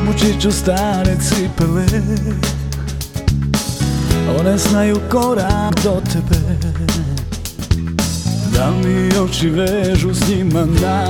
Obući ću stare cipele, one znaju korak do tebe, da mi oči vežu s njima